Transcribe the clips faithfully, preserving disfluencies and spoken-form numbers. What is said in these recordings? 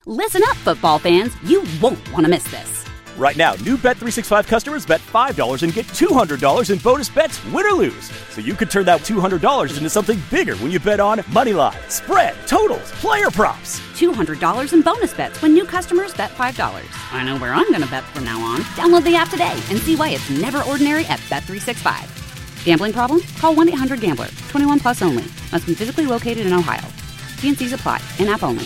Listen up, football fans. You won't want to miss this. Right now, new Bet three sixty-five customers bet five dollars and get two hundred dollars in bonus bets, win or lose. So you could turn that two hundred dollars into something bigger when you bet on money line, spread, totals, player props. two hundred dollars in bonus bets when new customers bet five dollars. I know where I'm going to bet from now on. Download the app today and see why it's never ordinary at Bet three sixty-five. Gambling problem? Call one eight hundred gambler. twenty-one plus only. Must be physically located in Ohio. T and C's apply. In-app only.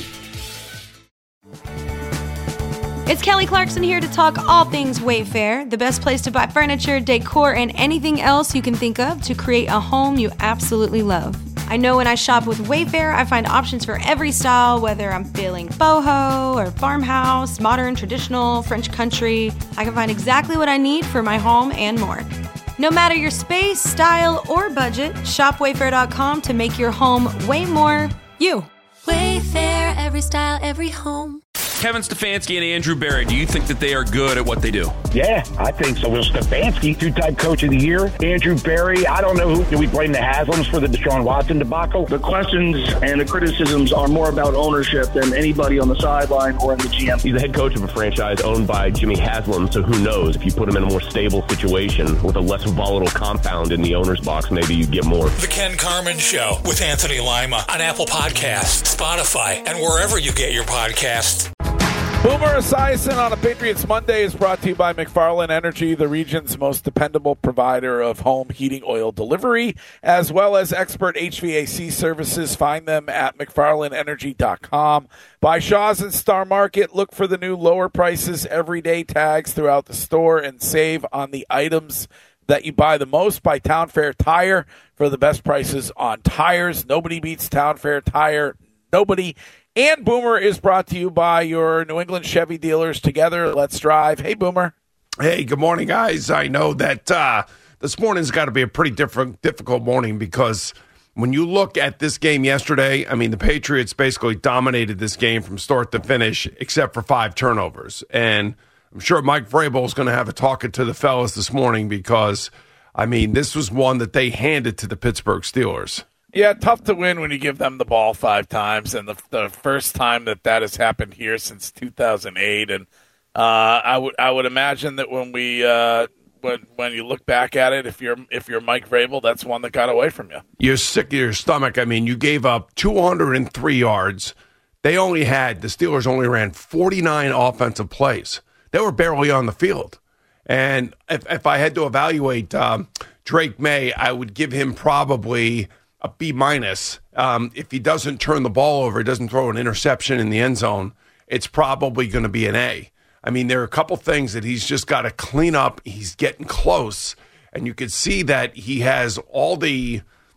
It's Kelly Clarkson here to talk all things Wayfair, the best place to buy furniture, decor, and anything else you can think of to create a home you absolutely love. I know when I shop with Wayfair, I find options for every style, whether I'm feeling boho or farmhouse, modern, traditional, French country. I can find exactly what I need for my home and more. No matter your space, style, or budget, shop wayfair dot com to make your home way more you. Wayfair, every style, every home. Kevin Stefanski and Andrew Berry, do you think that they are good at what they do? Yeah, I think so. Well, Stefanski, two-time coach of the year. Andrew Berry, I don't know who. Do we blame the Haslams for the Deshaun Watson debacle? The questions and the criticisms are more about ownership than anybody on the sideline or in the G M. He's the head coach of a franchise owned by Jimmy Haslam, so who knows? If you put him in a more stable situation with a less volatile compound in the owner's box, maybe you get more. The Ken Carman Show with Anthony Lima on Apple Podcasts, Spotify, and wherever you get your podcasts. Boomer Esiason on a Patriots Monday is brought to you by McFarland Energy, the region's most dependable provider of home heating oil delivery, as well as expert H V A C services. Find them at mcfarland energy dot com. By Shaw's and Star Market, look for the new lower prices everyday tags throughout the store and save on the items that you buy the most. By Town Fair Tire for the best prices on tires. Nobody beats Town Fair Tire. Nobody. And Boomer is brought to you by your New England Chevy dealers. Together, let's drive. Hey, Boomer. Hey, good morning, guys. I know that uh, this morning's got to be a pretty different, difficult morning because when you look at this game yesterday, I mean, the Patriots basically dominated this game from start to finish except for five turnovers. And I'm sure Mike Vrabel is going to have a talking to the fellas this morning because, I mean, this was one that they handed to the Pittsburgh Steelers. Yeah, tough to win when you give them the ball five times, and the the first time that that has happened here since two thousand eight. And uh, I would I would imagine that when we uh, when when you look back at it, if you're if you're Mike Vrabel, that's one that got away from you. You're sick of your stomach. I mean, you gave up two hundred three yards. They only had the Steelers only ran forty-nine offensive plays. They were barely on the field. And if if I had to evaluate um, Drake May, I would give him probably a B minus. Um, if he doesn't turn the ball over, he doesn't throw an interception in the end zone, it's probably going to be an A. I mean, there are a couple things that he's just got to clean up. He's getting close, and you can see that he has all the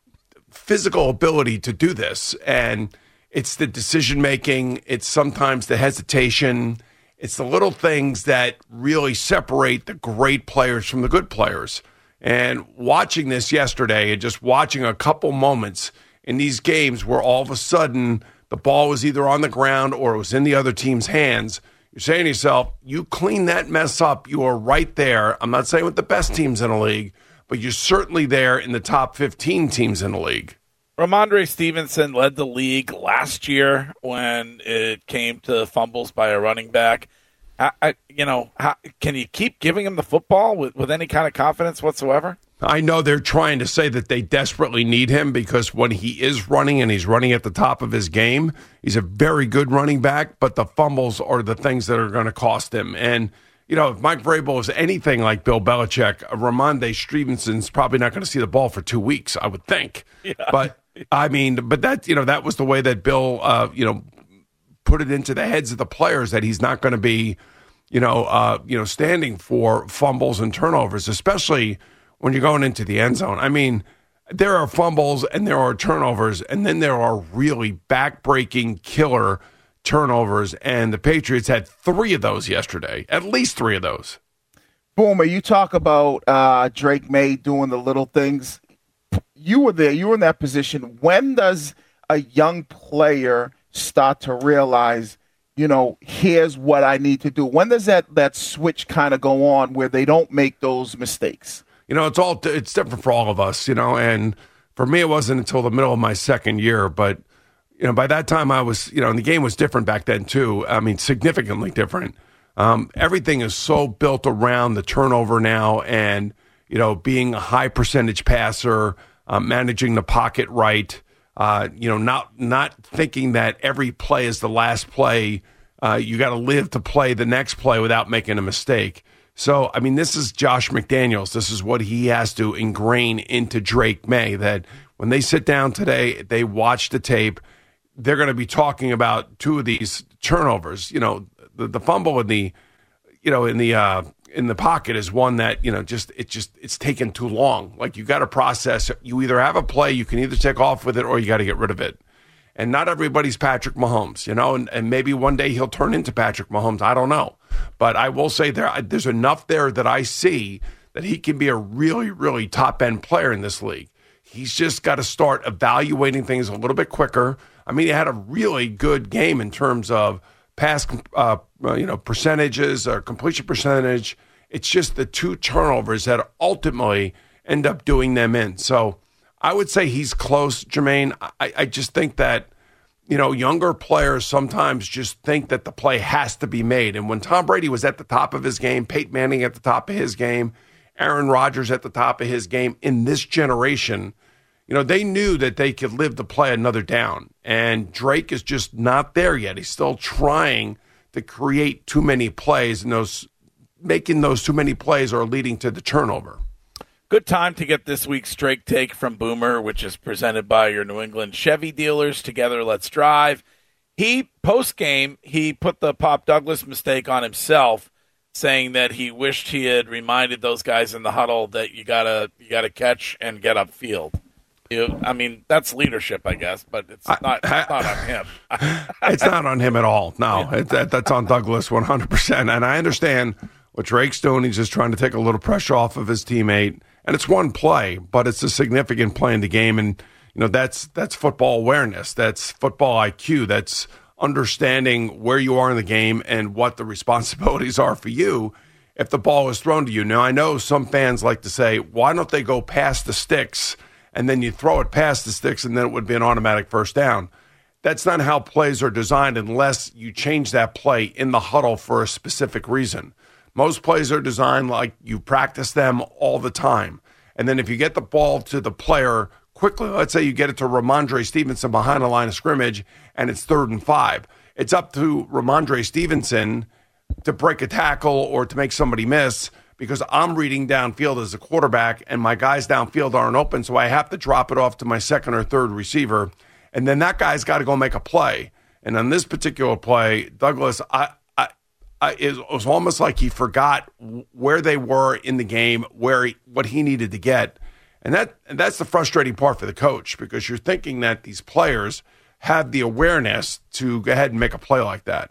physical ability to do this. And it's the decision making. It's sometimes the hesitation. It's the little things that really separate the great players from the good players. And watching this yesterday and just watching a couple moments in these games where all of a sudden the ball was either on the ground or it was in the other team's hands, you're saying to yourself, you clean that mess up, you are right there. I'm not saying with the best teams in the league, but you're certainly there in the top fifteen teams in the league. Ramondre Stevenson led the league last year when it came to fumbles by a running back. I, I, you know, how, can you keep giving him the football with, with any kind of confidence whatsoever? I know they're trying to say that they desperately need him because when he is running and he's running at the top of his game, he's a very good running back, but the fumbles are the things that are going to cost him. And, you know, if Mike Vrabel is anything like Bill Belichick, Ramondre Stevenson's probably not going to see the ball for two weeks, I would think. Yeah. But, I mean, but that, you know, that was the way that Bill, uh, you know, put it into the heads of the players that he's not going to be, you know, uh, you know, standing for fumbles and turnovers, especially when you're going into the end zone. I mean, there are fumbles and there are turnovers, and then there are really back-breaking killer turnovers, and the Patriots had three of those yesterday, at least three of those. Boomer, you talk about uh, Drake May doing the little things. You were there. You were in that position. When does a young player start to realize, you know, here's what I need to do? When does that, that switch kind of go on where they don't make those mistakes? You know, it's all it's different for all of us, you know, and for me it wasn't until the middle of my second year, but, you know, by that time I was, you know, and the game was different back then too. I mean, significantly different. Um, everything is so built around the turnover now, and you know, being a high percentage passer, uh, managing the pocket right. Uh, you know, not not thinking that every play is the last play. Uh, you got to live to play the next play without making a mistake. So, I mean, this is Josh McDaniels. This is what he has to ingrain into Drake May, that when they sit down today, they watch the tape, they're going to be talking about two of these turnovers. You know, the, the fumble in the, you know, in the uh, in the pocket is one that, you know, just it just it's taken too long. Like, you got to process it. You either have a play, you can either take off with it, or you got to get rid of it. And not everybody's Patrick Mahomes, you know, and, and maybe one day he'll turn into Patrick Mahomes. I don't know. But I will say there, there's enough there that I see that he can be a really, really top-end player in this league. He's just got to start evaluating things a little bit quicker. I mean, he had a really good game in terms of pass, uh, you know, percentages or completion percentage. It's just the two turnovers that ultimately end up doing them in. So I would say he's close, Jermaine. I, I just think that, you know, younger players sometimes just think that the play has to be made. And when Tom Brady was at the top of his game, Peyton Manning at the top of his game, Aaron Rodgers at the top of his game in this generation, you know, they knew that they could live to play another down. And Drake is just not there yet. He's still trying to create too many plays, and those making those too many plays are leading to the turnover. Good time to get this week's Drake Take from Boomer, which is presented by your New England Chevy dealers. Together, let's drive. He, post-game, he put the Pop Douglas mistake on himself, saying that he wished he had reminded those guys in the huddle that you gotta you gotta catch and get upfield. You, I mean, that's leadership, I guess, but it's not, it's not on him. It's not on him at all. No, it, that, that's on Douglas one hundred percent. And I understand what Drake's doing. He's just trying to take a little pressure off of his teammate. And it's one play, but it's a significant play in the game. And, you know, that's that's football awareness. That's football I Q. That's understanding where you are in the game and what the responsibilities are for you if the ball is thrown to you. Now, I know some fans like to say, why don't they go past the sticks and then you throw it past the sticks and then it would be an automatic first down. That's not how plays are designed unless you change that play in the huddle for a specific reason. Most plays are designed like you practice them all the time. And then if you get the ball to the player quickly, let's say you get it to Ramondre Stevenson behind the line of scrimmage and it's third and five. It's up to Ramondre Stevenson to break a tackle or to make somebody miss because I'm reading downfield as a quarterback and my guys downfield aren't open, so I have to drop it off to my second or third receiver. And then that guy's got to go make a play. And on this particular play, Douglas, I, Uh, it was almost like he forgot where they were in the game, where he, what he needed to get. And that and that's the frustrating part for the coach, because you're thinking that these players have the awareness to go ahead and make a play like that.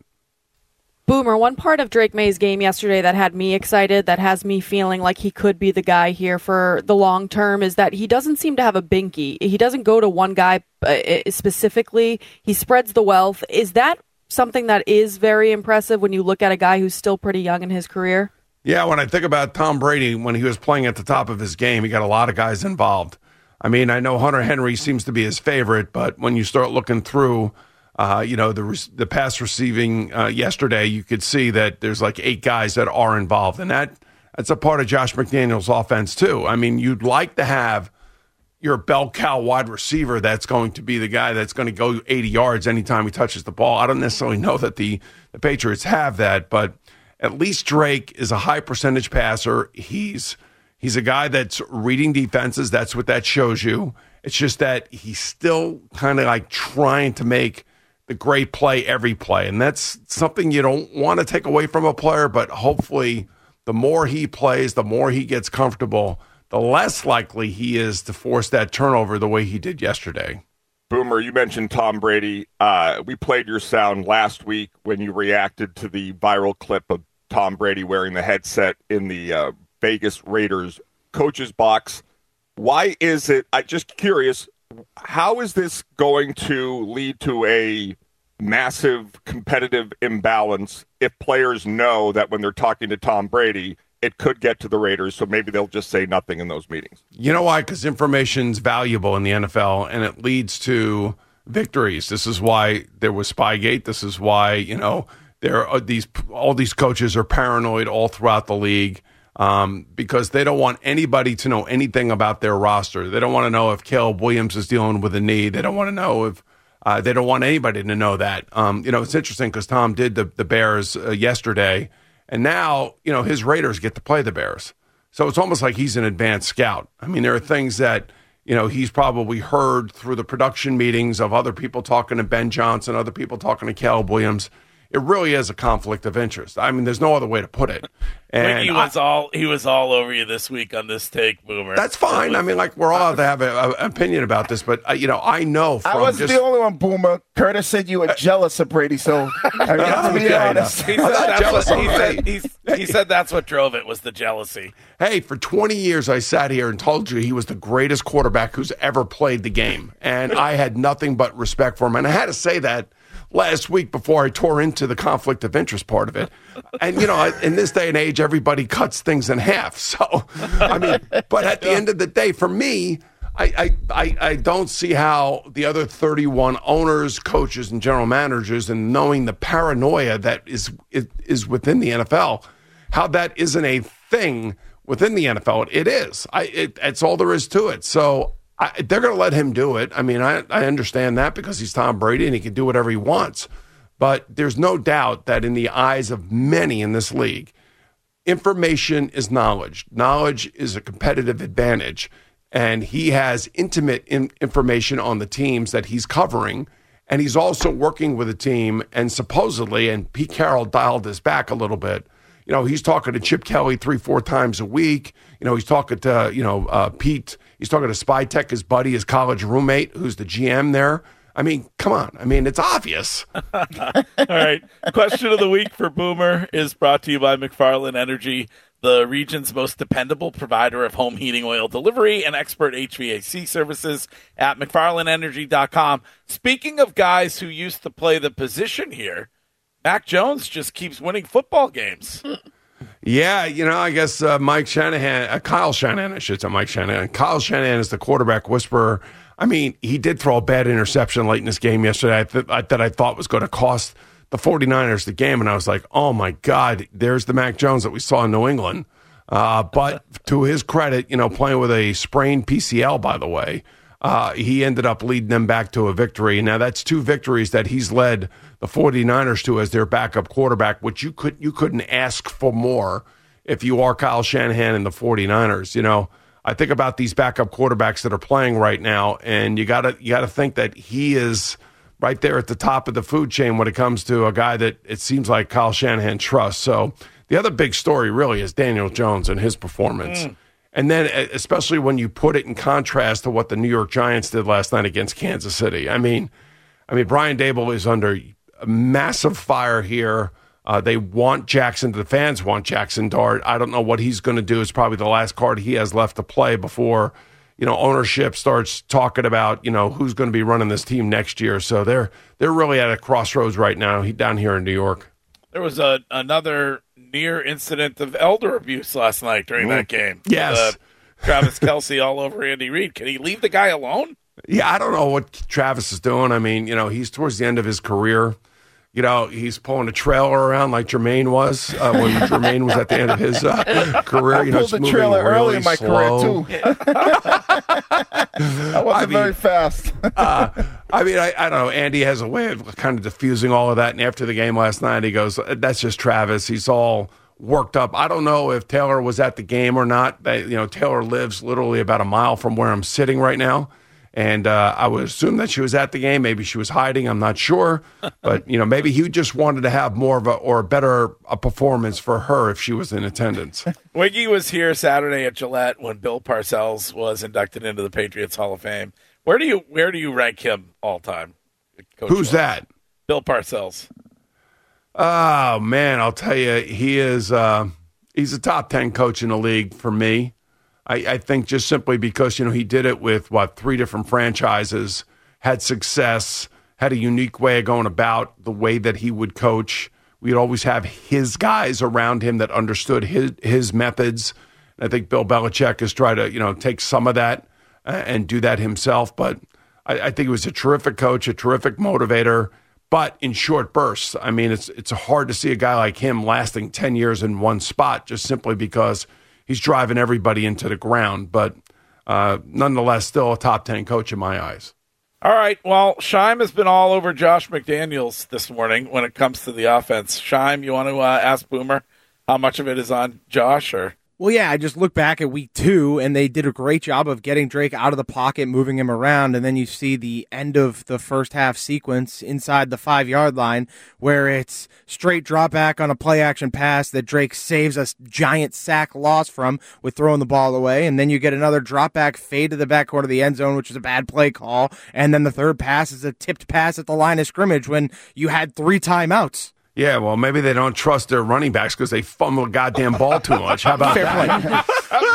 Boomer, one part of Drake May's game yesterday that had me excited, that has me feeling like he could be the guy here for the long term, is that he doesn't seem to have a binky. He doesn't go to one guy specifically. He spreads the wealth. Is that something that is very impressive when you look at a guy who's still pretty young in his career? Yeah, when I think about Tom Brady, when he was playing at the top of his game, he got a lot of guys involved. I mean, I know Hunter Henry seems to be his favorite, but when you start looking through, uh, you know, the the pass receiving uh, yesterday, you could see that there's like eight guys that are involved. And that that's a part of Josh McDaniels' offense, too. I mean, you'd like to have your bell cow wide receiver that's going to be the guy that's going to go eighty yards anytime he touches the ball. I don't necessarily know that the, the Patriots have that, but at least Drake is a high percentage passer. He's he's a guy that's reading defenses. That's what that shows you. It's just that he's still kind of like trying to make the great play every play, and that's something you don't want to take away from a player, but hopefully the more he plays, the more he gets comfortable, the less likely he is to force that turnover the way he did yesterday. Boomer, you mentioned Tom Brady. Uh, we played your sound last week when you reacted to the viral clip of Tom Brady wearing the headset in the uh, Vegas Raiders coach's box. Why is it, I'm just curious, how is this going to lead to a massive competitive imbalance if players know that when they're talking to Tom Brady, it could get to the Raiders, so maybe they'll just say nothing in those meetings? You know why? Because information's valuable in the N F L, and it leads to victories. This is why there was Spygate. This is why, you know, there are these all these coaches are paranoid all throughout the league um, because they don't want anybody to know anything about their roster. They don't want to know if Caleb Williams is dealing with a knee. They don't want to know if uh, they don't want anybody to know that. Um, you know, it's interesting because Tom did the, the Bears uh, yesterday, and now, you know, his Raiders get to play the Bears. So it's almost like he's an advanced scout. I mean, there are things that, you know, he's probably heard through the production meetings of other people talking to Ben Johnson, other people talking to Caleb Williams. It really is a conflict of interest. I mean, there's no other way to put it. And he was I, all he was all over you this week on this take, Boomer. That's fine. Was, I mean, like we're all allowed to have an opinion about this, but uh, you know, I know. From I wasn't just, the only one, Boomer. Curtis said you were jealous of Brady, so I mean, to be honest, he said, that's what, he, said, he, he said that's what drove it was the jealousy. Hey, for twenty years, I sat here and told you he was the greatest quarterback who's ever played the game, and I had nothing but respect for him, and I had to say that last week before I tore into the conflict of interest part of it. And, you know, in this day and age, everybody cuts things in half. So, I mean, but at the end of the day, for me, I, I, I don't see how the other thirty-one owners, coaches, and general managers, and knowing the paranoia that is, is, is within the N F L, how that isn't a thing within the N F L. It is. I, it, it's all there is to it. So, I, they're going to let him do it. I mean, I, I understand that because he's Tom Brady and he can do whatever he wants. But there's no doubt that in the eyes of many in this league, information is knowledge. Knowledge is a competitive advantage. And he has intimate in, information on the teams that he's covering. And he's also working with a team. And supposedly, and Pete Carroll dialed this back a little bit, you know, he's talking to Chip Kelly three, four times a week. You know, he's talking to, you know, uh, Pete. He's talking to Spytek, his buddy, his college roommate, who's the G M there. I mean, come on. I mean, it's obvious. All right. Question of the week for Boomer is brought to you by McFarland Energy, the region's most dependable provider of home heating oil delivery and expert H V A C services at McFarland Energy dot com. Speaking of guys who used to play the position here, Mac Jones just keeps winning football games. Yeah, you know, I guess uh, Mike Shanahan, uh, Kyle Shanahan, I should say Mike Shanahan. Kyle Shanahan is the quarterback whisperer. I mean, he did throw a bad interception late in this game yesterday I th- I, that I thought was going to cost the 49ers the game, and I was like, oh, my God, there's the Mac Jones that we saw in New England. Uh, but to his credit, you know, playing with a sprained P C L, by the way, uh, he ended up leading them back to a victory. Now, that's two victories that he's led the 49ers to as their backup quarterback, which you, could, you couldn't ask for more if you are Kyle Shanahan and the 49ers. You know, I think about these backup quarterbacks that are playing right now, and you gotta you gotta think that he is right there at the top of the food chain when it comes to a guy that it seems like Kyle Shanahan trusts. So the other big story really is Daniel Jones and his performance. Mm. And then especially when you put it in contrast to what the New York Giants did last night against Kansas City. I mean, I mean Brian Daboll is under a massive fire here. Uh, they want Jackson. The fans want Jackson Dart. I don't know what he's going to do. It's probably the last card he has left to play before, you know, ownership starts talking about, you know, who's going to be running this team next year. So they're they're really at a crossroads right now he, down here in New York. There was a another near incident of elder abuse last night during that game. Yes. With, uh, Travis Kelce all over Andy Reid. Can he leave the guy alone? Yeah, I don't know what Travis is doing. I mean, you know, he's towards the end of his career. You know, he's pulling a trailer around like Jermaine was uh, when Jermaine was at the end of his uh, career. I you know, pulled the trailer really early in my slow. career, too. I wasn't I mean, very fast. uh, I mean, I, I don't know. Andy has a way of kind of diffusing all of that. And after the game last night, he goes, that's just Travis. He's all worked up. I don't know if Taylor was at the game or not. They, you know, Taylor lives literally about a mile from where I'm sitting right now. And uh, I would assume that she was at the game. Maybe she was hiding. I'm not sure. But, you know, maybe he just wanted to have more of a or a better a performance for her if she was in attendance. Wiggy was here Saturday at Gillette when Bill Parcells was inducted into the Patriots Hall of Fame. Where do you where do you rank him all time? Coach Who's Will? That? Bill Parcells. Oh, man, I'll tell you, he is uh, he's a top ten coach in the league for me. I, I think just simply because, you know, he did it with, what, three different franchises, had success, had a unique way of going about the way that he would coach. We'd always have his guys around him that understood his his methods. And I think Bill Belichick has tried to, you know, take some of that uh, and do that himself. But I, I think he was a terrific coach, a terrific motivator, but in short bursts. I mean, it's it's hard to see a guy like him lasting ten years in one spot just simply because he's driving everybody into the ground. But uh, nonetheless, still a top ten coach in my eyes. All right. Well, Scheim has been all over Josh McDaniels this morning when it comes to the offense. Scheim, you want to uh, ask Boomer how much of it is on Josh? Or Well, yeah, I just look back at week two, and they did a great job of getting Drake out of the pocket, moving him around, and then you see the end of the first half sequence inside the five-yard line where it's straight drop back on a play-action pass that Drake saves a giant sack loss from with throwing the ball away, and then you get another drop back fade to the backcourt of the end zone, which is a bad play call, and then the third pass is a tipped pass at the line of scrimmage when you had three timeouts. Yeah, well, maybe they don't trust their running backs because they fumble the goddamn ball too much. How about Fair that?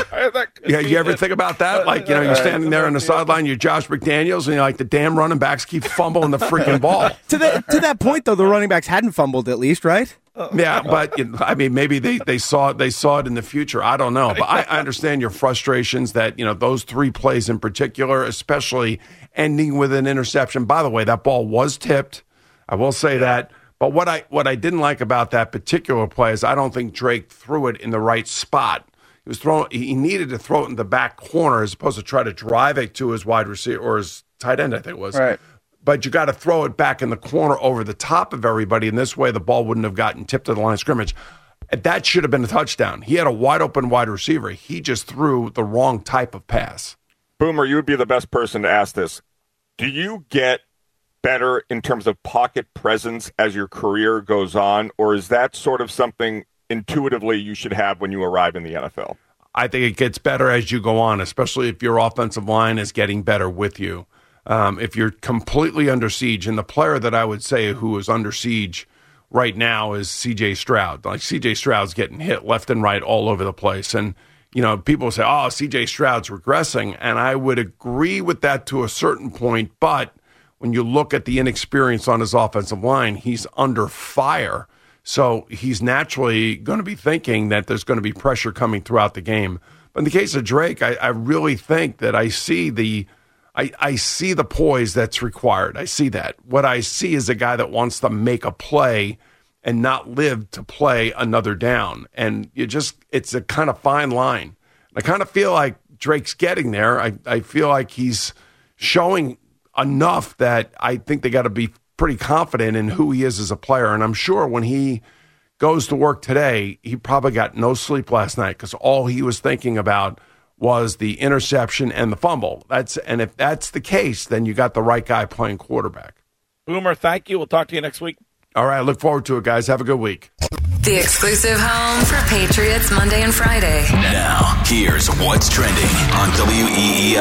Yeah, you ever think about that? Like, you know, you're standing there on the sideline, you're Josh McDaniels, and you're like, the damn running backs keep fumbling the freaking ball. To that to that point, though, the running backs hadn't fumbled at least, right? Yeah, but you know, I mean, maybe they, they saw it. They saw it in the future. I don't know, but I, I understand your frustrations that you know those three plays in particular, especially ending with an interception. By the way, that ball was tipped. I will say that. But what I what I didn't like about that particular play is I don't think Drake threw it in the right spot. He was throwing. He needed to throw it in the back corner as opposed to try to drive it to his wide receiver or his tight end, I think it was. Right. But you got to throw it back in the corner over the top of everybody, and this way the ball wouldn't have gotten tipped to the line of scrimmage. That should have been a touchdown. He had a wide open wide receiver. He just threw the wrong type of pass. Boomer, you would be the best person to ask this. Do you get better in terms of pocket presence as your career goes on, or is that sort of something intuitively you should have when you arrive in the N F L? I think it gets better as you go on, especially if your offensive line is getting better with you. Um, if you're completely under siege, and the player that I would say who is under siege right now is C J Stroud. Like C J Stroud's getting hit left and right all over the place. And, you know, people say, oh, C J Stroud's regressing. And I would agree with that to a certain point, but when you look at the inexperience on his offensive line, he's under fire. So he's naturally going to be thinking that there's going to be pressure coming throughout the game. But in the case of Drake, I, I really think that I see the I, I see the poise that's required. I see that. What I see is a guy that wants to make a play and not live to play another down. And you just it's a kind of fine line. I kind of feel like Drake's getting there. I, I feel like he's showing enough that I think they got to be pretty confident in who he is as a player. And I'm sure when he goes to work today, he probably got no sleep last night because all he was thinking about was the interception and the fumble. That's and if that's the case, then you got the right guy playing quarterback. Boomer, thank you. We'll talk to you next week. All right, I look forward to it, guys. Have a good week. The exclusive home for Patriots Monday and Friday. Now, here's what's trending on W E E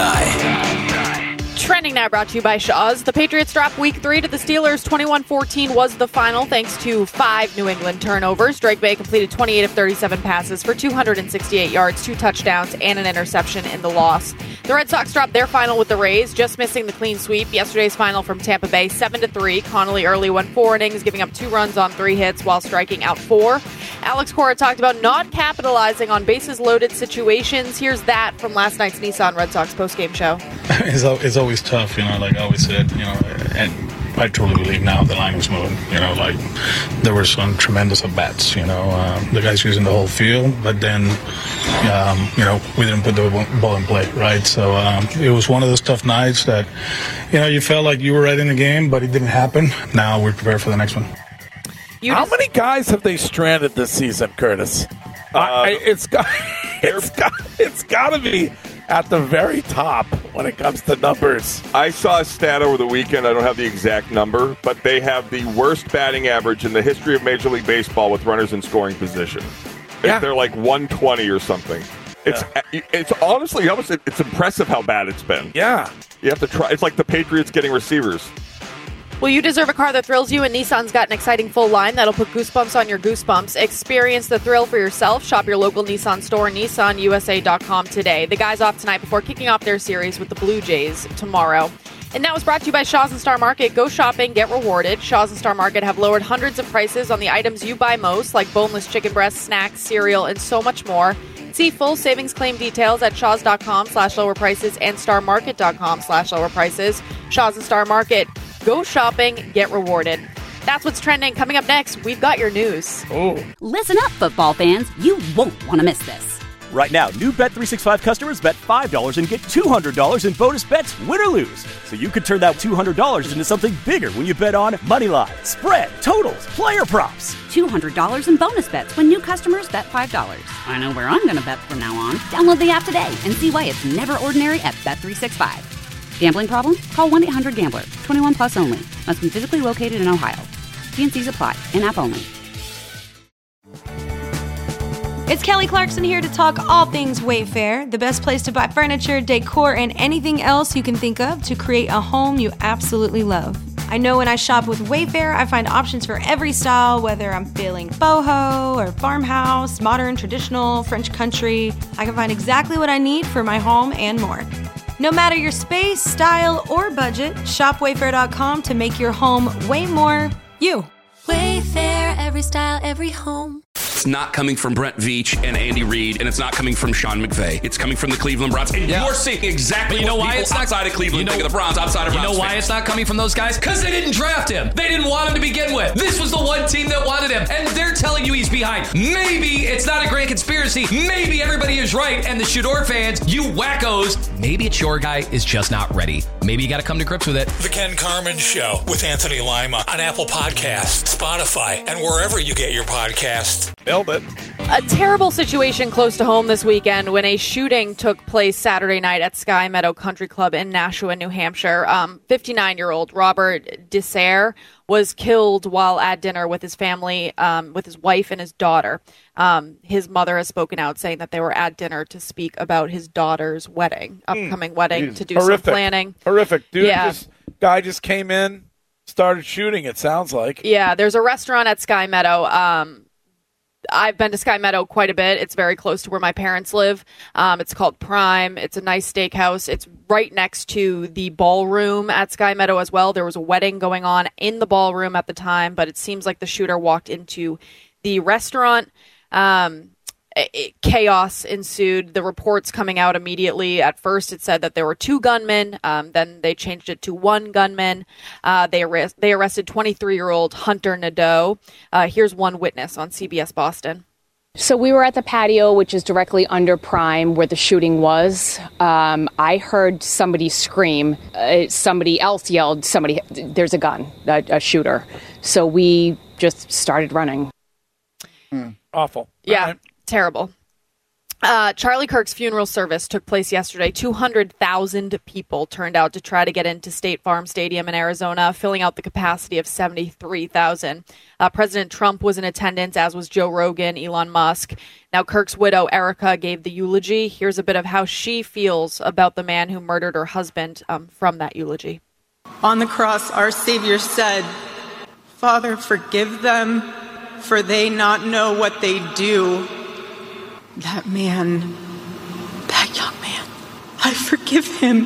I. Trending now brought to you by Shaw's. The Patriots dropped week three to the Steelers. twenty-one fourteen was the final thanks to five New England turnovers. Drake May completed twenty-eight of thirty-seven passes for two hundred sixty-eight yards, two touchdowns, and an interception in the loss. The Red Sox dropped their final with the Rays, just missing the clean sweep. Yesterday's final from Tampa Bay, seven to three. Connolly early went four innings, giving up two runs on three hits while striking out four. Alex Cora talked about not capitalizing on bases-loaded situations. Here's that from last night's Nissan Red Sox postgame show. It's, it's always tough, you know, like I always said, you know, and I truly believe now the line was moving, you know, like there were some tremendous at-bats, you know, um, the guys using the whole field, but then, um, you know, we didn't put the ball in play, right? So um, it was one of those tough nights that, you know, you felt like you were right in the game, but it didn't happen. Now we're prepared for the next one. You How just, many guys have they stranded this season, Curtis? Uh, I, it's got, it's got, it's got to be at the very top when it comes to numbers. I saw a stat over the weekend. I don't have the exact number, but they have the worst batting average in the history of Major League Baseball with runners in scoring position. Yeah. They're like one twenty or something. It's yeah. it's honestly almost it's impressive how bad it's been. Yeah, you have to try. It's like the Patriots getting receivers. Well, you deserve a car that thrills you, and Nissan's got an exciting full line that'll put goosebumps on your goosebumps. Experience the thrill for yourself. Shop your local Nissan store, Nissan U S A dot com today. The guys off tonight before kicking off their series with the Blue Jays tomorrow. And that was brought to you by Shaw's and Star Market. Go shopping, get rewarded. Shaw's and Star Market have lowered hundreds of prices on the items you buy most, like boneless chicken breasts, snacks, cereal, and so much more. See full savings claim details at shaws.com slash lower prices and starmarket.com slash lower prices. Shaws and Star Market. Go shopping, get rewarded. That's what's trending. Coming up next, we've got your news. Oh. Listen up, football fans. You won't want to miss this. Right now, new Bet three sixty-five customers bet five dollars and get two hundred dollars in bonus bets, win or lose. So you could turn that two hundred dollars into something bigger when you bet on moneyline, spread, totals, player props. two hundred dollars in bonus bets when new customers bet five dollars. I know where I'm going to bet from now on. Download the app today and see why it's never ordinary at Bet three sixty-five. Gambling problem? Call one eight hundred gambler. twenty-one plus only. Must be physically located in Ohio. T and C's apply. In-app only. It's Kelly Clarkson here to talk all things Wayfair, the best place to buy furniture, decor, and anything else you can think of to create a home you absolutely love. I know when I shop with Wayfair, I find options for every style, whether I'm feeling boho or farmhouse, modern, traditional, French country. I can find exactly what I need for my home and more. No matter your space, style, or budget, shop wayfair dot com to make your home way more you. Wayfair, every style, every home. It's not coming from Brent Veach and Andy Reid, and it's not coming from Sean McVay. It's coming from the Cleveland Browns. And yeah. you're seeing exactly but you know what why people it's not, outside of Cleveland you know, think of the Browns, outside of You Browns know why fans. it's not coming from those guys? Because they didn't draft him. They didn't want him to begin with. This was the one team that wanted him, and they're telling you he's behind. Maybe it's not a grand conspiracy. Maybe everybody is right, and the Shador fans, you wackos, maybe it's your guy is just not ready. Maybe you got to come to grips with it. The Ken Carman Show with Anthony Lima on Apple Podcasts, Spotify, and wherever you get your podcasts. Nailed it. A terrible situation close to home this weekend when a shooting took place Saturday night at Sky Meadow Country Club in Nashua, New Hampshire. Um, fifty-nine-year-old Robert Desare was killed while at dinner with his family, um, with his wife and his daughter. Um, his mother has spoken out saying that they were at dinner to speak about his daughter's wedding, upcoming mm. wedding, Jeez. to do Horrific. some planning. Horrific. Dude, yeah. this guy just came in, started shooting, it sounds like. Yeah, there's a restaurant at Sky Meadow. Um, I've been to Sky Meadow quite a bit. It's very close to where my parents live. Um, it's called Prime. It's a nice steakhouse. It's right next to the ballroom at Sky Meadow as well. There was a wedding going on in the ballroom at the time, but it seems like the shooter walked into the restaurant. Um, it, it, chaos ensued. The reports coming out immediately. At first, it said that there were two gunmen. Um, then they changed it to one gunman. Uh, they arrest, they arrested twenty-three-year-old Hunter Nadeau. Uh, here's one witness on C B S Boston. So we were at the patio, which is directly under Prime, where the shooting was. Um, I heard somebody scream. Uh, somebody else yelled, "Somebody! There's a gun! A, a shooter!" So we just started running. Mm, awful. Yeah. Right. Terrible. Uh, Charlie Kirk's funeral service took place yesterday. two hundred thousand people turned out to try to get into State Farm Stadium in Arizona, filling out the capacity of seventy-three thousand. Uh, President Trump was in attendance, as was Joe Rogan, Elon Musk. Now, Kirk's widow, Erica, gave the eulogy. Here's a bit of how she feels about the man who murdered her husband um, from that eulogy. On the cross, our Savior said, "Father, forgive them, for they not know what they do." That man, that young man, I forgive him.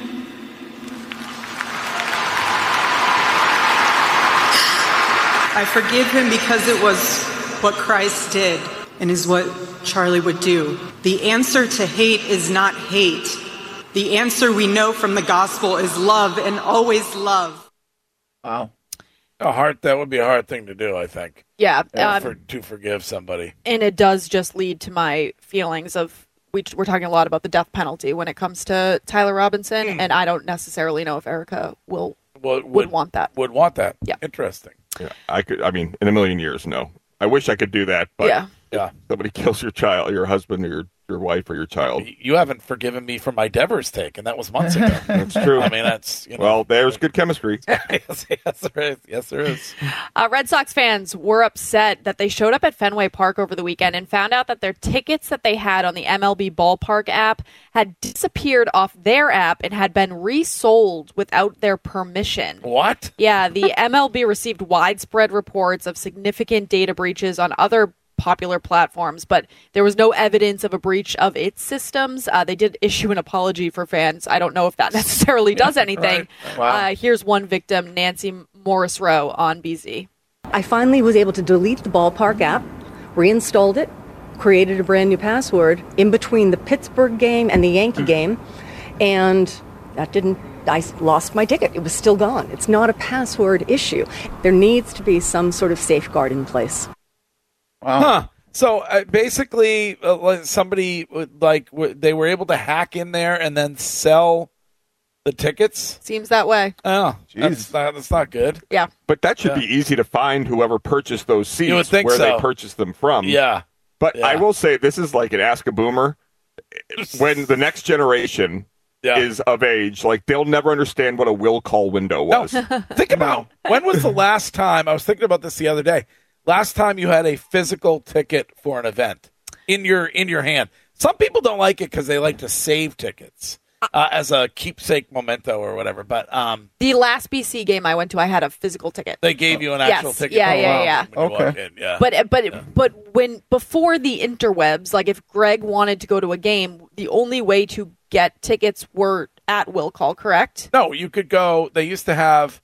I forgive him because it was what Christ did and is what Charlie would do. The answer to hate is not hate. The answer we know from the gospel is love, and always love. Wow. A hard, that would be a hard thing to do, I think. Yeah. Uh, um, for, to forgive somebody. And it does just lead to my feelings of, we, we're talking a lot about the death penalty when it comes to Tyler Robinson, mm. and I don't necessarily know if Erica will well, would, would want that. Would want that. Yeah. Interesting. Yeah, I could. I mean, in a million years, no. I wish I could do that, but yeah. Yeah. somebody kills your child, your husband, or your your wife, or your child. You haven't forgiven me for my Devers take, and that was months ago. That's true. I mean, that's you know. Well, there's good chemistry. yes, yes, there is. Yes, there is. Uh, Red Sox fans were upset that they showed up at Fenway Park over the weekend and found out that their tickets that they had on the M L B Ballpark app had disappeared off their app and had been resold without their permission. What? Yeah, the M L B received widespread reports of significant data breaches on other popular platforms, but there was no evidence of a breach of its systems. Uh, they did issue an apology for fans. I don't know if that necessarily does anything. Right. Wow. Uh, here's one victim, Nancy Morris Rowe on B Z. I finally was able to delete the Ballpark app, reinstalled it, created a brand new password in between the Pittsburgh game and the Yankee game, and that didn't, I lost my ticket. It was still gone. It's not a password issue. There needs to be some sort of safeguard in place. Wow. Huh. So uh, basically, uh, like somebody would, like w- they were able to hack in there and then sell the tickets. Seems that way. Oh, that's not, that's not good. Yeah, but that should Yeah. be easy to find. Whoever purchased those seats, You would think where so. they purchased them from. Yeah. But Yeah. I will say this is like an Ask a Boomer. When the next generation Yeah. is of age, like they'll never understand what a will call window was. Think about when was the last time, I was thinking about this the other day, last time you had a physical ticket for an event in your in your hand. Some people don't like it because they like to save tickets uh, as a keepsake memento or whatever. But um, The last B C game I went to, I had a physical ticket. they gave you an actual Yes. ticket. Yeah, Oh, yeah, wow. yeah. When you walk in, yeah. But but but when before the interwebs, like if Greg wanted to go to a game, the only way to get tickets were at will call, correct? No, you could go. They used to have,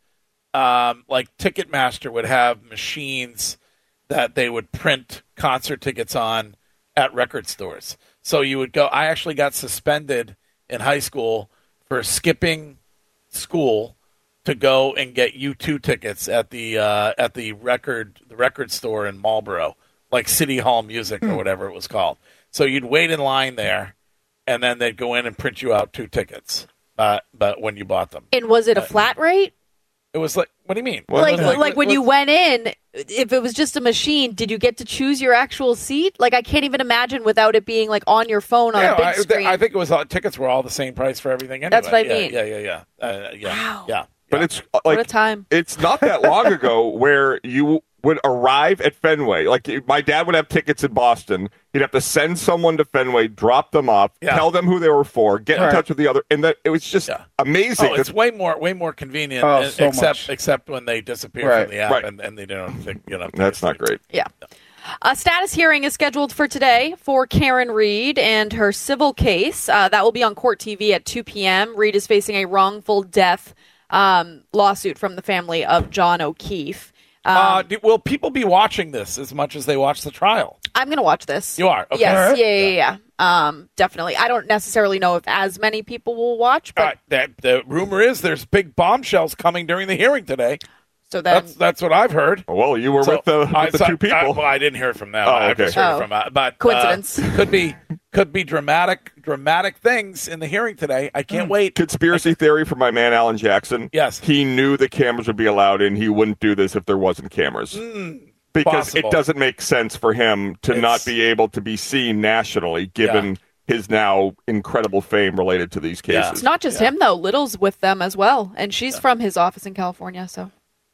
um, like Ticketmaster would have machines that they would print concert tickets on at record stores. So you would go. I actually got suspended in high school for skipping school to go and get U two tickets at the uh, at the record the record store in Marlboro, like City Hall Music or whatever it was called. So you'd wait in line there, and then they'd go in and print you out two tickets. Uh, but when you bought them, And was it a flat rate? it was like, what do you mean? like What- like when what- you went in, if it was just a machine, did you get to choose your actual seat? Like I can't even imagine without it being like on your phone on Yeah, a big I, screen. I think it was all, tickets were all the same price for everything. Anyway. That's what I yeah, mean. Yeah, yeah, yeah, uh, yeah, yeah. But it's uh, like what a time. It's not that long ago where you would arrive at Fenway. Like my dad would have tickets in Boston. He'd have to send someone to Fenway, drop them off, Yeah. tell them who they were for, get in Right. touch with the other, and that it was just amazing. Oh, it's way more, way more convenient. Oh, uh, so except, much. except when they disappear Right. from the app Right. and, and they don't think, you know. That's not great. Yeah. A status hearing is scheduled for today for Karen Reed and her civil case. Uh, that will be on Court T V at two p.m. Reed is facing a wrongful death um, lawsuit from the family of John O'Keefe. Um, uh, do, will people be watching this as much as they watch the trial? I'm going to watch this. You are? Okay. Yes, All right. yeah, yeah, yeah. Um, definitely. I don't necessarily know if as many people will watch, but Uh, that, the rumor is there's big bombshells coming during the hearing today. So then, that's that's what I've heard. Well, you were So, with the, with I- the so- two people. I, well, I didn't hear it from them. Oh, I okay. just heard Oh. it from, uh, but uh, Coincidence. could be could be dramatic dramatic things in the hearing today. I can't wait. Conspiracy theory from my man Alan Jackson. Yes. He knew the cameras would be allowed in. He wouldn't do this if there wasn't cameras. because possible. it doesn't make sense for him to It's- not be able to be seen nationally, given his now incredible fame related to these cases. It's not just him, though. Little's with them as well, and she's from his office in California. So,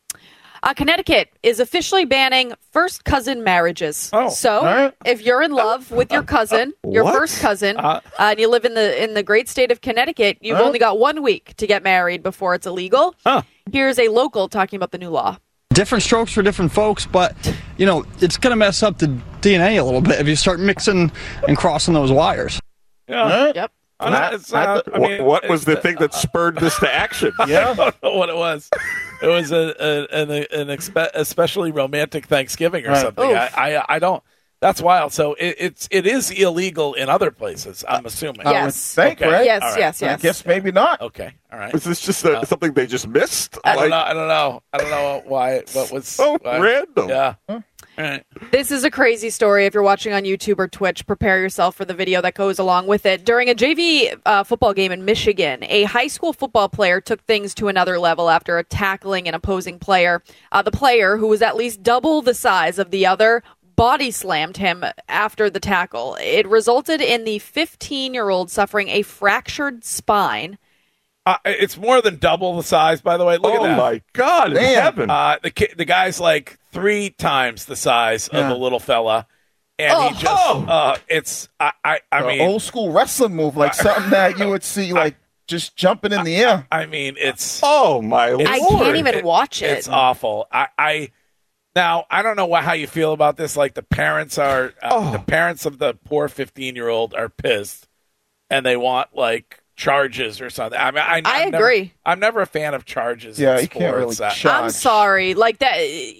uh, Connecticut is officially banning first cousin marriages. Oh, so, all right. if you're in love with your cousin, your What? first cousin, Uh, uh, and you live in the in the great state of Connecticut, you've Huh? only got one week to get married before it's illegal. Huh. Here's a local talking about the new law. Different strokes for different folks, but, you know, it's going to mess up the D N A a little bit if you start mixing and crossing those wires. Yeah. Yep. I don't- it's, uh, I what, mean, what was the it's- thing that spurred this to action? I don't know what it was. It was a, a an an expe- especially romantic Thanksgiving or Right. something. I, I I don't. That's wild. So it, it's it is illegal in other places. I'm assuming. I would think, Okay. right? Yes, All right. yes, I yes. guess maybe not. Okay. All right. Was this just a, Uh, something they just missed? I don't Like, know. I don't know. I don't know why. What was so why- random. Yeah. All right. This is a crazy story. If you're watching on YouTube or Twitch, prepare yourself for the video that goes along with it. During a J V uh, football game in Michigan, a high school football player took things to another level after tackling an opposing player. Uh, the player, who was at least double the size of the other, body slammed him after the tackle. It resulted in the fifteen-year-old suffering a fractured spine. Uh, it's more than double the size, by the way. Look oh at that. my God in Damn. heaven. Uh, the ki- the guy's like three times the size Yeah. of the little fella, and Oh. he just Oh. uh, it's I I, I The mean old school wrestling move, like something that you would see, like just jumping in the air. I mean it's oh my lord. I can't even watch it. it's awful. I I now I don't know what, how you feel about this. Like the parents are uh, Oh. the parents of the poor fifteen year old are pissed, and they want like charges or something. I mean I, I I'm never- agree. I'm never a fan of charges. Yeah, in you can't really sports. Uh, charge. I'm sorry. Like that.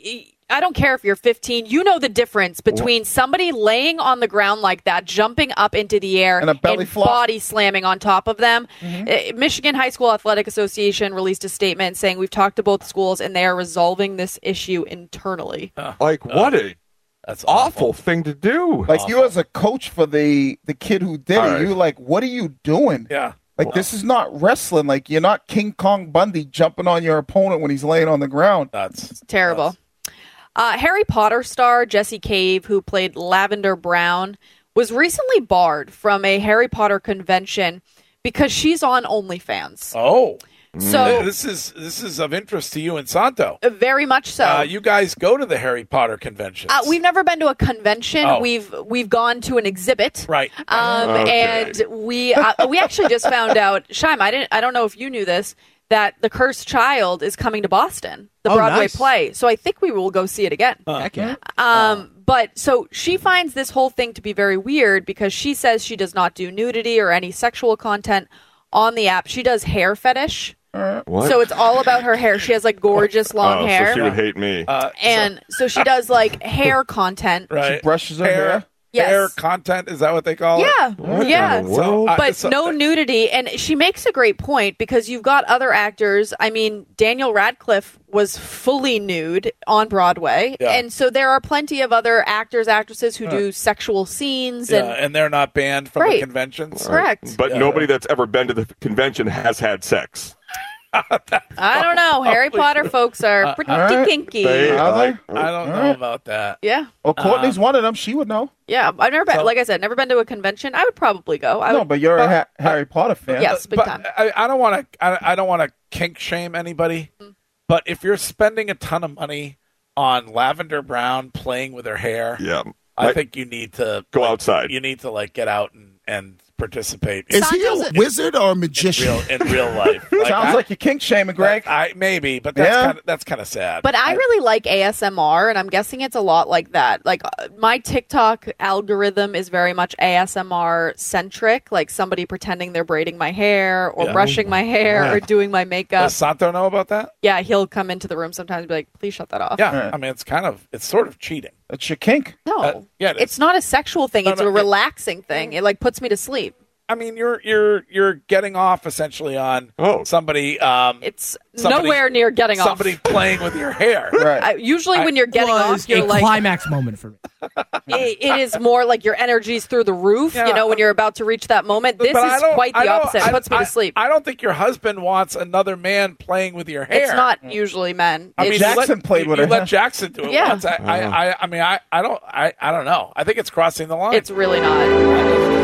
I don't care if you're fifteen. You know the difference between somebody laying on the ground like that, jumping up into the air, and, a belly and flop. body slamming on top of them. Mm-hmm. Uh, Michigan High School Athletic Association released a statement saying we've talked to both schools and they are resolving this issue internally. Uh, like, what a that's awful thing to do. Like, you as a coach for the, the kid who did All it, right. you're like, what are you doing? Yeah. Like, this is not wrestling. Like, you're not King Kong Bundy jumping on your opponent when he's laying on the ground. That's terrible. That's... Uh, Harry Potter star Jessie Cave, who played Lavender Brown, was recently barred from a Harry Potter convention because she's on OnlyFans. Oh. So this is this is of interest to you and Santo. Very much so. Uh, you guys go to the Harry Potter convention. Uh, we've never been to a convention. Oh. We've we've gone to an exhibit. Right. Um, Okay. And we uh, we actually just found out, Shaim, I didn't I don't know if you knew this, that The Cursed Child is coming to Boston, the Oh, Broadway nice. play. So I think we will go see it again. Heck yeah. Um, but so she finds this whole thing to be very weird because she says she does not do nudity or any sexual content on the app. She does hair fetish. What? So it's all about her hair. She has like gorgeous long oh, hair. So she would hate me. Uh, and so she does like hair content. Right. She brushes her hair. hair. Yes. Hair content, is that what they call Yeah, it? What yeah. in the world? I- But so- no nudity. And she makes a great point because you've got other actors. I mean, Daniel Radcliffe was fully nude on Broadway. Yeah. And so there are plenty of other actors, actresses who Yeah. do sexual scenes. Yeah, and and they're not banned from Right. the conventions. Correct. But Yeah. nobody that's ever been to the convention has had sex. I don't know. Harry Potter folks are pretty all right. kinky. They- Are they? like- I don't know Alright. about that. Yeah. Well, Courtney's one of them. She would know. Yeah. I've never been, So- like I said, never been to a convention. I would probably go. I No, would, but you're a but- ha- Harry Potter fan. Yes, big but time. I, I don't want to. I, I don't want to kink shame anybody. Mm. But if you're spending a ton of money on Lavender Brown playing with her hair, Yeah. I Like, think you need to go like, outside. You need to like get out and, and participate. Is he a Santo's- wizard or a in magician? real in real life? Like, Sounds I, like you're kink shaming, Greg. I maybe, but that's Yeah. kind of that's kind of sad. But I really like A S M R, and I'm guessing it's a lot like that. Like uh, my TikTok algorithm is very much A S M R centric, like somebody pretending they're braiding my hair or Yeah. brushing my hair Yeah. or doing my makeup. Does Santo know about that? Yeah, he'll come into the room sometimes and be like, please shut that off. Yeah, Right. I mean it's kind of it's sort of cheating. It's your kink. No, Uh, yeah, it is. it's not a sexual thing. No, it's no, a it- relaxing thing. It like puts me to sleep. I mean, you're you're you're getting off essentially on Oh. somebody. Um, It's somebody- nowhere near getting somebody off. playing with your hair. Right. I, usually, when you're getting was off, you're a like, climax moment for me. it, it is more like your energy's through the roof. Yeah. You know, when you're about to reach that moment. This But I is don't- quite I the don't- opposite. I- It puts me I- to sleep. I don't think your husband wants another man playing with your hair. It's not usually men. I mean, It's- you let- Jackson played you, with you her let hair. Jackson do it Yeah. once. I, I, I, I mean, I, I don't, I, I don't know. I think it's crossing the line. It's really not.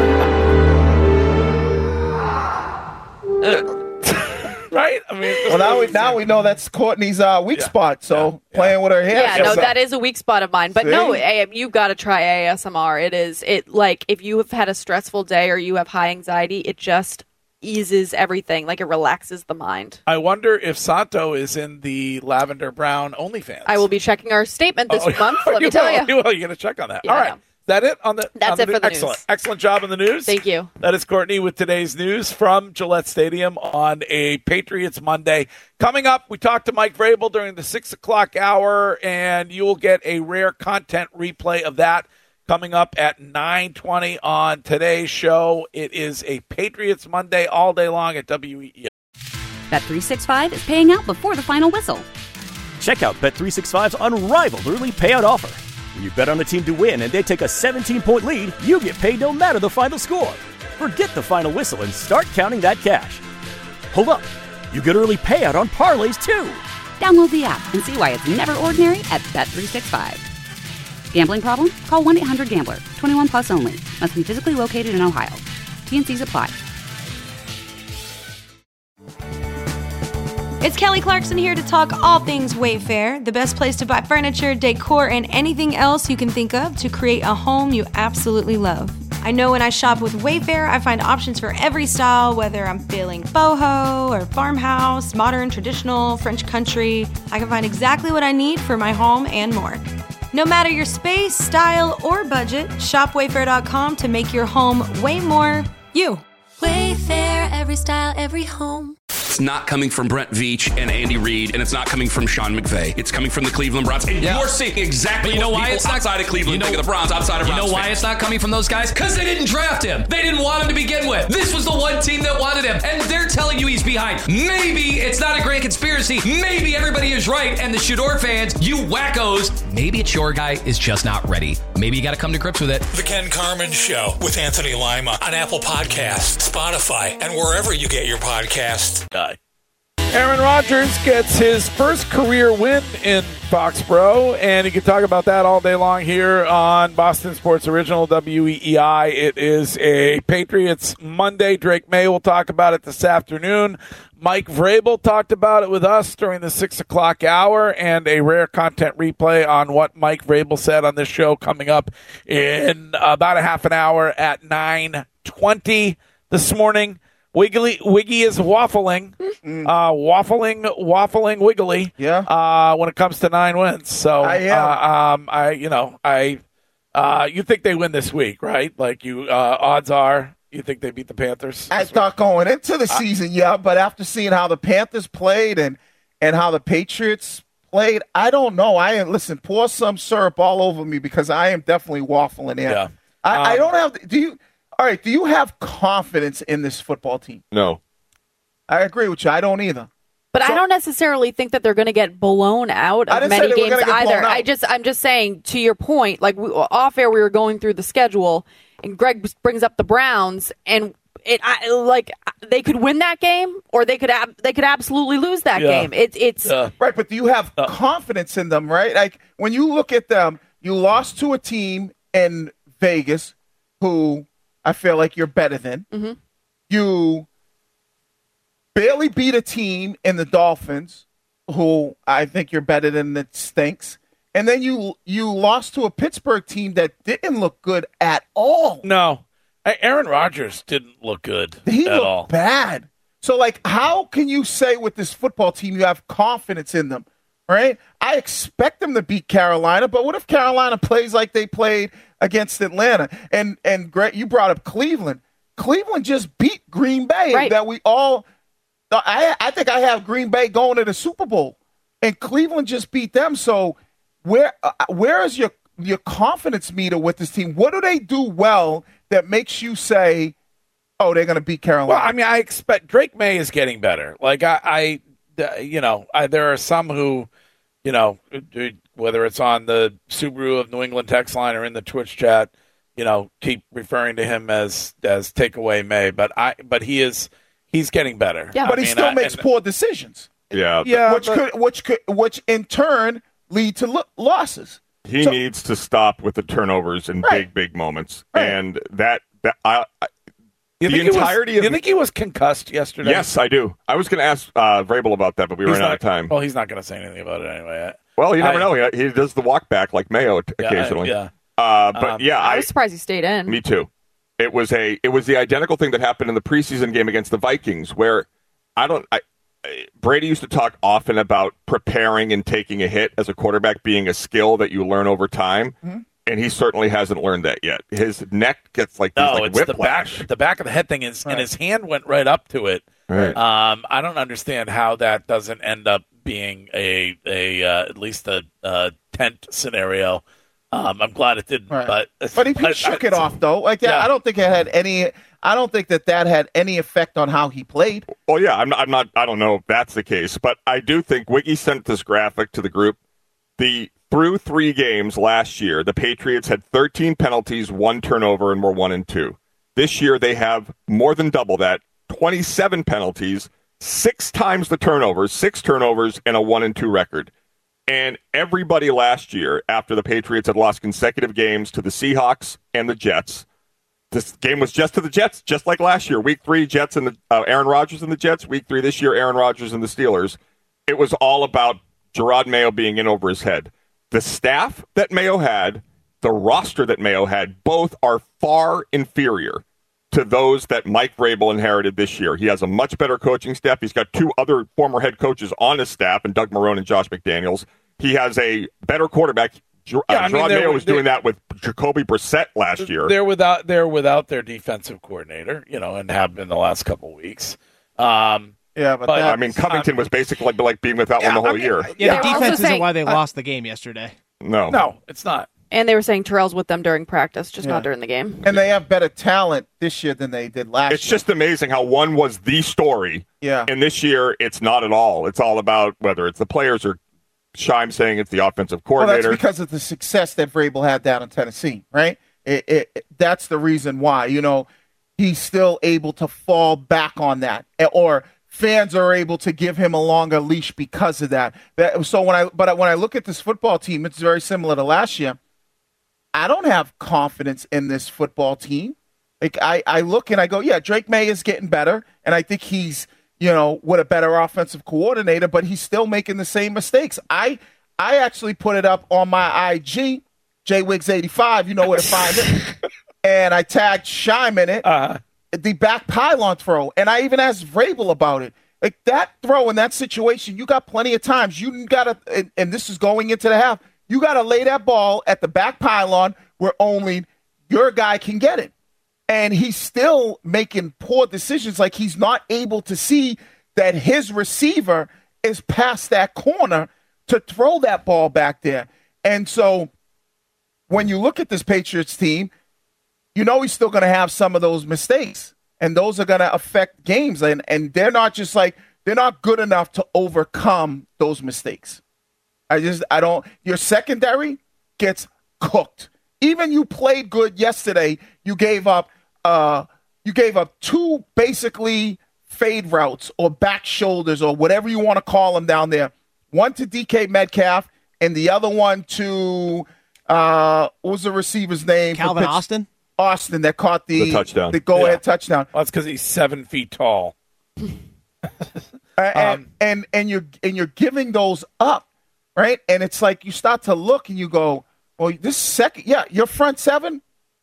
right. I mean, it just Well, now we doesn't now seem- we know that's Courtney's uh, weak Yeah. spot. So playing with her hair. Yeah, no, So- that is a weak spot of mine. But See? no, A- you've got to try A S M R. It is it like if you have had a stressful day or you have high anxiety, it just eases everything. Like it relaxes the mind. I wonder if Santo is in the Lavender Brown OnlyFans. I will be checking our statement this Oh, month. Let me tell will, you. You will. You're going to check on that. Yeah, All I right. know. Is that it on the? That's on it for the Excellent. news. Excellent job in the news. Thank you. That is Courtney with today's news from Gillette Stadium on a Patriots Monday. Coming up, we talked to Mike Vrabel during the six o'clock hour, and you will get a rare content replay of that coming up at nine twenty on today's show. It is a Patriots Monday all day long at W E E. Bet three sixty-five is paying out before the final whistle. Check out Bet three sixty-five's unrivaled early payout offer. When you bet on a team to win and they take a seventeen-point lead, you get paid no matter the final score. Forget the final whistle and start counting that cash. Hold up. You get early payout on parlays, too. Download the app and see why it's never ordinary at Bet three sixty-five. Gambling problem? Call one eight hundred gambler. twenty-one plus only. Must be physically located in Ohio. T and Cs apply. It's Kelly Clarkson here to talk all things Wayfair, the best place to buy furniture, decor, and anything else you can think of to create a home you absolutely love. I know when I shop with Wayfair, I find options for every style, whether I'm feeling boho or farmhouse, modern, traditional, French country. I can find exactly what I need for my home and more. No matter your space, style, or budget, shop wayfair dot com to make your home way more you. Wayfair, every style, every home. it's not coming from Brent Veach and Andy Reid, and it's not coming from Sean McVay. It's coming from the Cleveland Browns. And yeah. you're seeing exactly you know what why people it's not, outside of Cleveland you know, think of the Browns, outside of You Browns know why fans. it's not coming from those guys? Because they didn't draft him. They didn't want him to begin with. This was the one team that wanted him, and they're telling you he's behind. Maybe it's not a grand conspiracy. Maybe everybody is right, and the Shador fans, you wackos, maybe it's your guy is just not ready. Maybe you got to come to grips with it. The Ken Carman Show with Anthony Lima on Apple Podcasts, Spotify, and wherever you get your podcasts. Aaron Rodgers gets his first career win in Foxborough, and you can talk about that all day long here on Boston Sports Original W E E I. It is a Patriots Monday. Drake May will talk about it this afternoon. Mike Vrabel talked about it with us during the six o'clock hour, and a rare content replay on what Mike Vrabel said on this show coming up in about a half an hour at nine twenty this morning. Wiggly Wiggy is waffling, uh, waffling, waffling Wiggly. Yeah. Uh, when it comes to nine wins, so I am. Uh, um, I you know I, uh, you think they win this week, right? Like you, uh, odds are you think they beat the Panthers. I thought going into the season, yeah, but after seeing how the Panthers played and and how the Patriots played, I don't know. I listen, pour some syrup all over me because I am definitely waffling in. Yeah. I, Um, I don't have. Do you? All right. Do you have confidence in this football team? No. I agree with you. I don't either. But I don't necessarily think that they're going to get blown out I of didn't say many they were games gonna get either. blown out. I just, I'm just saying, to your point, like we, off air, we were going through the schedule, and Greg brings up the Browns, and it, I, like they could win that game, or they could, ab- they could absolutely lose that Yeah. game. It, it's Uh, right, but do you have confidence in them? Right, like when you look at them, you lost to a team in Vegas who I feel like you're better than. Mm-hmm. You barely beat a team in the Dolphins, who I think you're better than, that stinks. And then you you lost to a Pittsburgh team that didn't look good at all. No, Aaron Rodgers didn't look good He at looked all. bad. So, like, how can you say with this football team you have confidence in them, right? I expect them to beat Carolina, but what if Carolina plays like they played against Atlanta? And, and Greg, you brought up Cleveland. Cleveland just beat Green Bay. Right. That we all – I I think I have Green Bay going to the Super Bowl, and Cleveland just beat them. So where uh, where is your, your confidence meter with this team? What do they do well that makes you say – oh, they're going to beat Carolina? Well, I mean, I expect Drake May is getting better. Like I, I you know, I, there are some who, you know, whether it's on the Subaru of New England text line or in the Twitch chat, you know, keep referring to him as as takeaway May. But I, but he is he's getting better. Yeah, I but he mean, still I, makes and, poor decisions. Yeah, Yeah, which but- could which could which in turn lead to lo- losses. He So- needs to stop with the turnovers in Right. big, big moments, Right. and that that I. I You the think he was- entirety you of think he was concussed yesterday? Yes, I do. I was going to ask uh, Vrabel about that, but we He's ran not, out of time. Well, he's not going to say anything about it anyway. Well, you never I- know. He, he does the walk back like Mayo t- Yeah, I- occasionally. yeah. Uh, but Um, yeah, I I, was surprised he stayed in. me too. It was a it was the identical thing that happened in the preseason game against the Vikings, where I don't. I, I- Brady used to talk often about preparing and taking a hit as a quarterback being a skill that you learn over time. Mm-hmm. And he certainly hasn't learned that yet. His neck gets like, these, No, like it's the back. whiplash. The back of the head thing is, and his hand went right up to it. Right. Um, I don't understand how that doesn't end up being a a uh, at least a uh, tent scenario. Um, I'm glad it didn't, Right. but But he, he shook it off though. Like Yeah. I don't think it had any. I don't think that that had any effect on how he played. Well, yeah, I'm not, I'm not. I don't know if that's the case, but I do think Wiggy sent this graphic to the group. The through three games last year, the Patriots had thirteen penalties, one turnover, and were one and two. This year, they have more than double that, twenty-seven penalties, six times the turnovers, six turnovers, and a one and two record. And everybody last year, after the Patriots had lost consecutive games to the Seahawks and the Jets, this game was just to the Jets, just like last year. Week three, Jets and the uh, Aaron Rodgers and the Jets. Week three this year, Aaron Rodgers and the Steelers. It was all about Gerard Mayo being in over his head. The staff that Mayo had, the roster that Mayo had, both are far inferior to those that Mike Vrabel inherited this year. He has a much better coaching staff. He's got two other former head coaches on his staff, and Doug Marrone and Josh McDaniels. He has a better quarterback. Ger- Yeah, uh, I mean, Gerard they're- Mayo was they're- doing that with Jacoby Brissett last year. They're without they're without their defensive coordinator, you know, and have been the last couple of weeks. Um, Yeah, but, but I mean, Covington was basically like, like being without yeah, one the whole I mean, year. Yeah, the also defense isn't saying- why they uh, lost the game yesterday. No. No, it's not. And they were saying Terrell's with them during practice, just Yeah. not during the game. And they have better talent this year than they did last It's year. just amazing how one was the story. Yeah. And this year, it's not at all. It's all about whether it's the players or Scheim saying it's the offensive Well, coordinator. that's because of the success that Vrabel had down in Tennessee, right? It, it, it- that's the reason why. You know, he's still able to fall back on that, or fans are able to give him a longer leash because of that. That so when I but when I look at this football team, it's very similar to last year. I don't have confidence in this football team. Like I, I look and I go, yeah, Drake May is getting better, and I think he's, you know, with a better offensive coordinator, but he's still making the same mistakes. I I actually put it up on my I G, J Wiggs eighty-five, you know where to find it. And I tagged Scheim in it, uh-huh. the back pylon throw. And I even asked Vrabel about it. Like that throw in that situation, you got plenty of times. You got to, and, and this is going into the half, you got to lay that ball at the back pylon where only your guy can get it. And he's still making poor decisions. Like he's not able to see that his receiver is past that corner to throw that ball back there. And so when you look at this Patriots team, you know he's still going to have some of those mistakes. And those are going to affect games. And, and they're not just like, they're not good enough to overcome those mistakes. I just, I don't, your secondary gets cooked. Even you played good yesterday, you gave up, uh, you gave up two basically fade routes or back shoulders or whatever you want to call them down there. One to D K Metcalf and the other one to, uh, what was the receiver's name? Calvin Austin? Austin that caught the, the touchdown. The go-ahead Yeah. touchdown. Well, that's because he's seven feet tall. and, Um, and and you're and you're giving those up, right? And it's like you start to look and you go, well, this second, yeah, your front seven,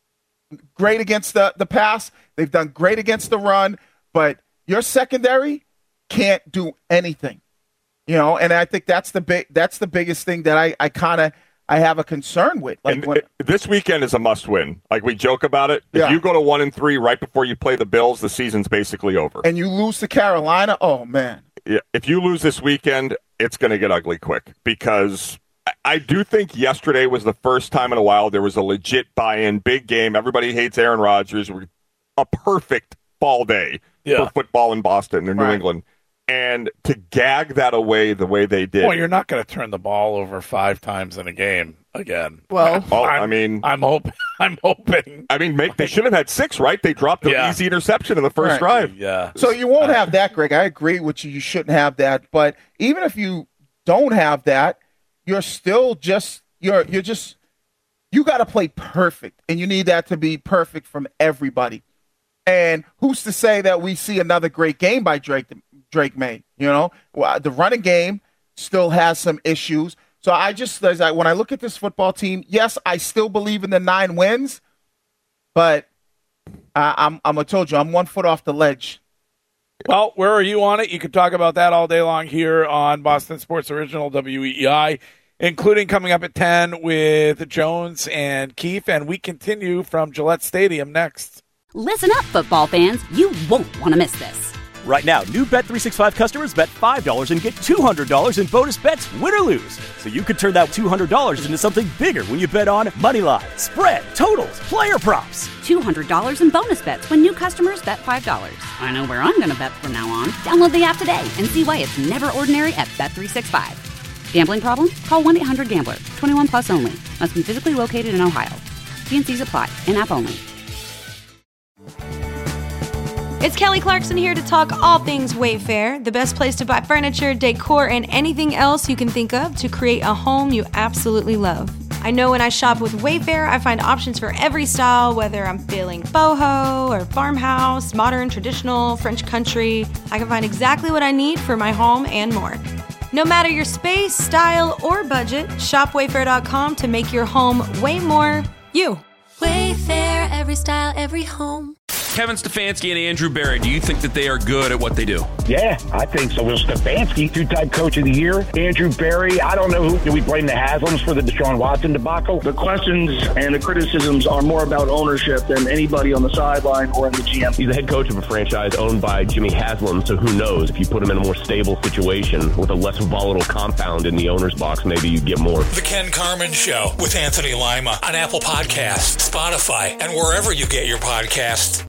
great against the the pass. They've done great against the run, but your secondary can't do anything, you know. And I think that's the big that's the biggest thing that I I kind of I have a concern with. Like and when, it- this weekend is a must-win. Like we joke about it. If Yeah. you go to one and three right before you play the Bills, the season's basically over. and you lose to Carolina, oh man, Yeah, if you lose this weekend, it's going to get ugly quick because I- I do think yesterday was the first time in a while there was a legit buy-in, big game. Everybody hates Aaron Rodgers. A perfect fall day Yeah. for football in Boston or New Right. England. And to gag that away the way they did. Well, you're not going to turn the ball over five times in a game again. Well, Oh, I'm, I mean, I'm hoping. I'm hoping. I mean, make, they should have had six, right? They dropped an Yeah. easy interception in the first Right. drive. Yeah. So you won't have that, Greg. I agree with you. You shouldn't have that. But even if you don't have that, you're still just you're you're just you got to play perfect, and you need that to be perfect from everybody. And who's to say that we see another great game by Drake Drake May? You know, well, the running game still has some issues. So I just as I, when I look at this football team, yes, I still believe in the nine wins, but I, I'm I'm I told you I'm one foot off the ledge. Well, where are you on it? You can talk about that all day long here on Boston Sports Original W E E I, including coming up at ten with Jones and Keefe, and we continue from Gillette Stadium next. Listen up, football fans. You won't want to miss this. Right now, new Bet three sixty-five customers bet five dollars and get two hundred dollars in bonus bets, win or lose. So you could turn that two hundred dollars into something bigger when you bet on money line, spread, totals, player props. two hundred dollars in bonus bets when new customers bet five dollars. I know where I'm going to bet from now on. Download the app today and see why it's never ordinary at Bet three sixty-five. Gambling problem? Call one eight hundred gambler. twenty-one plus only. Must be physically located in Ohio. T and C's apply. In-app only. It's Kelly Clarkson here to talk all things Wayfair, the best place to buy furniture, decor, and anything else you can think of to create a home you absolutely love. I know when I shop with Wayfair, I find options for every style, whether I'm feeling boho or farmhouse, modern, traditional, French country. I can find exactly what I need for my home and more. No matter your space, style, or budget, shop wayfair dot com to make your home way more you. Wayfair, every style, every home. Kevin Stefanski and Andrew Berry, do you think that they are good at what they do? Yeah, I think so. Will Stefanski, two-time coach of the year. Andrew Berry, I don't know who. Do we blame the Haslams for the Deshaun Watson debacle? The questions and the criticisms are more about ownership than anybody on the sideline or in the G M. He's the head coach of a franchise owned by Jimmy Haslam, so who knows? If you put him in a more stable situation with a less volatile compound in the owner's box, maybe you get more. The Ken Carman Show with Anthony Lima on Apple Podcasts, Spotify, and wherever you get your podcasts.